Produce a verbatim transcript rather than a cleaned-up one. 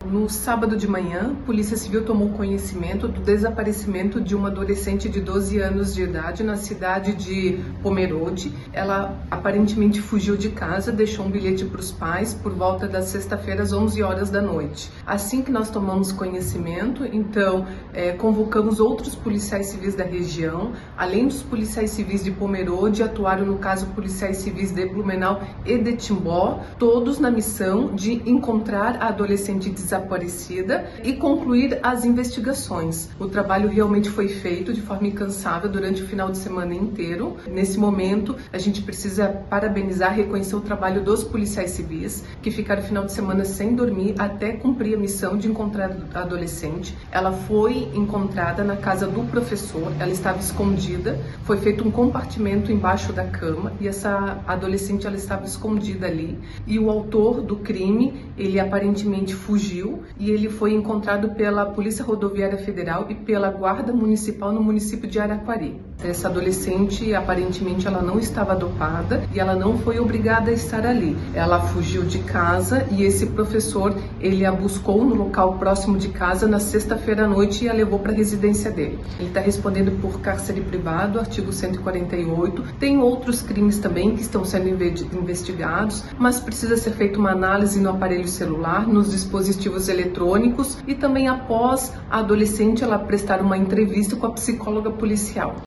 No sábado de manhã, a Polícia Civil tomou conhecimento do desaparecimento de uma adolescente de doze anos de idade na cidade de Pomerode. Ela aparentemente fugiu de casa, deixou um bilhete para os pais por volta da sexta-feira às onze horas da noite. Assim que nós tomamos conhecimento, então é, convocamos outros policiais civis da região, além dos policiais civis de Pomerode, atuaram no caso policiais civis de Blumenau e de Timbó, todos na missão de encontrar a adolescente desaparecida e concluir as investigações. O trabalho realmente foi feito de forma incansável durante o final de semana inteiro. Nesse momento, a gente precisa parabenizar, reconhecer o trabalho dos policiais civis que ficaram o final de semana sem dormir até cumprir a missão de encontrar a adolescente. Ela foi encontrada na casa do professor, ela estava escondida, foi feito um compartimento embaixo da cama e essa adolescente ela estava escondida ali. E o autor do crime, ele aparentemente fugiu e ele foi encontrado pela Polícia Rodoviária Federal e pela Guarda Municipal no município de Araquari. Essa adolescente, aparentemente, ela não estava dopada e ela não foi obrigada a estar ali. Ela fugiu de casa e esse professor, ele a buscou no local próximo de casa na sexta-feira à noite e a levou para a residência dele. Ele está respondendo por cárcere privado, artigo cento e quarenta e oito. Tem outros crimes também que estão sendo investigados, mas precisa ser feita uma análise no aparelho celular, nos dispositivos eletrônicos e também após a adolescente ela prestar uma entrevista com a psicóloga policial.